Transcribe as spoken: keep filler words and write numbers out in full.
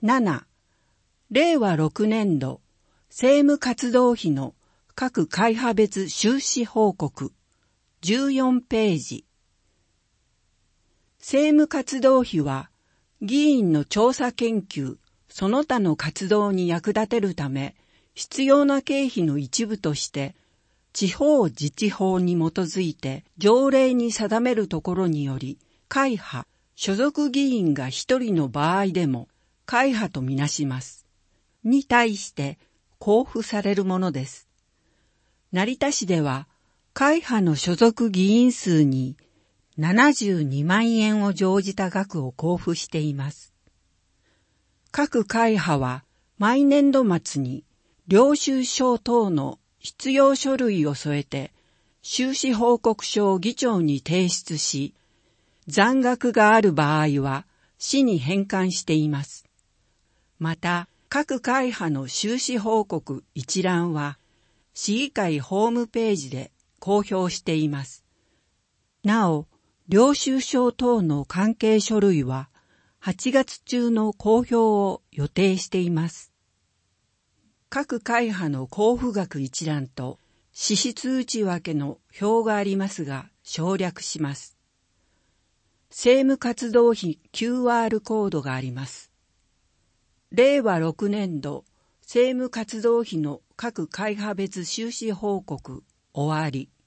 なな、れいわろくねんど政務活動費の各会派別収支報告じゅうよんページ。政務活動費は議員の調査研究、その他の活動に役立てるため必要な経費の一部として地方自治法に基づいて条例に定めるところにより会派、所属議員が一人の場合でも会派とみなします。に対して交付されるものです。成田市では会派の所属議員数にななじゅうにまんえんを乗じた額を交付しています。各会派は毎年度末に領収書等の必要書類を添えて収支報告書を議長に提出し、残額がある場合は市に返還しています。また、各会派の収支報告一覧は市議会ホームページで公表しています。なお、領収書等の関係書類ははちがつ中の公表を予定しています。各会派の交付額一覧と支出内訳の表がありますが省略します。政務活動費 キューアール コードがあります。れいわろくねんど政務活動費の各会派別収支報告終わり。